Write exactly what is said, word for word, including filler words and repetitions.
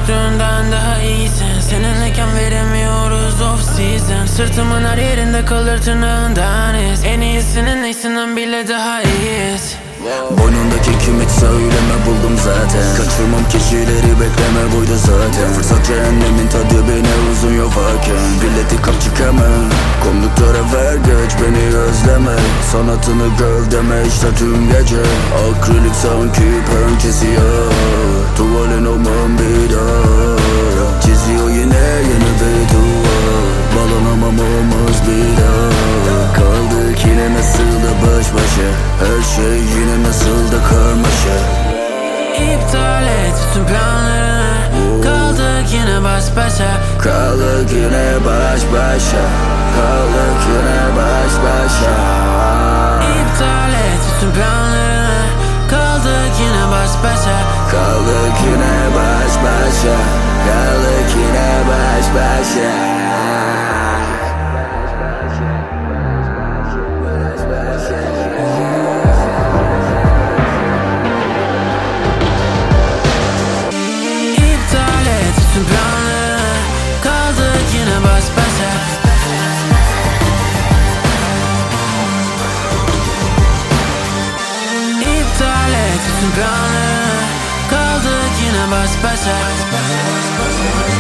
Gözüktüğünden daha iyisin. Seninleyken veremiyoruz off season. Sırtımın her yerinde kalır tırnağından iz. En iyisinin iyisinden bile daha iyiyiz. Boynundaki kim hiç söyleme buldum zaten. Kaçırmam kişileri bekleme buydu zaten. Fırsat cehennemin tadı beni uzun yol varken. Bileti kapçık hemen. Konduktöre ver geç beni özleme. Sanatını gövdeme işte tüm gece. Akrilik sanki pençesi ya. Tuvalin olmam bir daha. Çiziyor yine yeni bir duvar. Bağlanamam olmaz bir daha. Kaldık yine nasıl da baş başa. Her şey yine nasıl da karmaşa. İptal et bütün planlarını. Kaldık yine baş başa. Kaldık yine baş başa. Kaldık yine baş başa. İptal et bütün planlarını. Kaldık yine baş başa. Kaldık yine baş başa. Kaldık yine baş başa. Bütün planlarını. Kaldık yine baş başa. İptal et bütün planlarını. Kaldık yine baş başa.